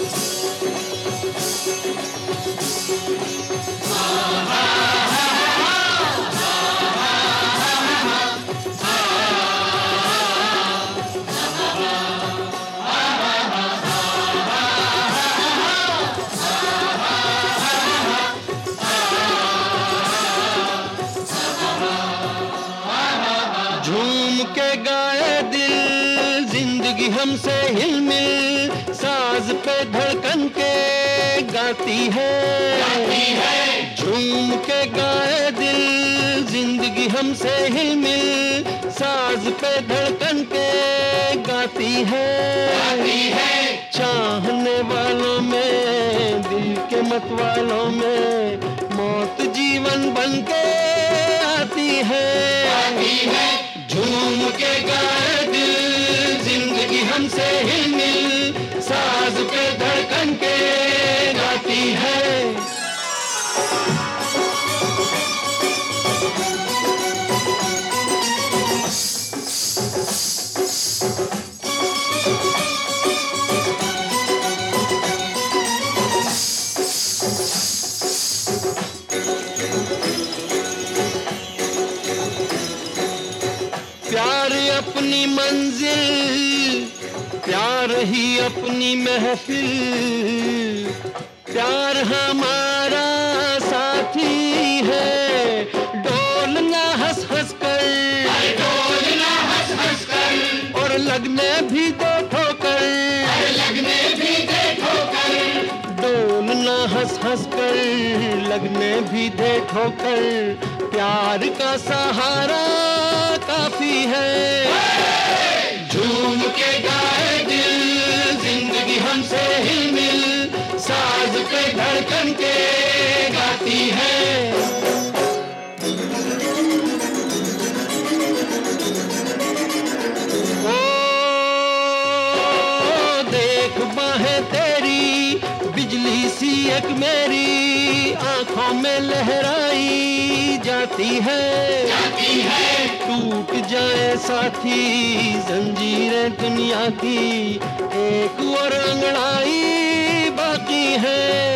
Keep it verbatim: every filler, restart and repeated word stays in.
झूम के गाए दिल जिंदगी हमसे हिलमिल, साज पे धड़कन के गाती है, गाती है। झूम के गाए दिल जिंदगी हमसे हिलमिल, साज पे धड़कन के गाती है, गाती है। चाहने वालों में दिल के मत वालों में मौत जीवन बन के आती है, आती है। झूम के गाए दिल जिंदगी हमसे हिलमिल, साज पे धड़कन के गाती है। प्यार अपनी मंजिल, प्यार ही अपनी महफिल, प्यार हमारा साथी है। डोलना हंस हंस कर, डोलना हंस हंस कर, और लगने भी दे ठोकर, लगने भी दे ठोकर। डोलना हंस हंस कर, लगने भी दे ठोकर, प्यार का सहारा काफी है। झूम के गाए दिल जिंदगी हमसे हिलमिल, साज पे धड़कन के गाती है। ओ देख बाहें तेरी बिजली सी एक मेरी, आंखों में लहराई जाती है, जाती है। टूट जाए साथी जंजीरें दुनिया की, एक और अंगड़ाई बाकी है।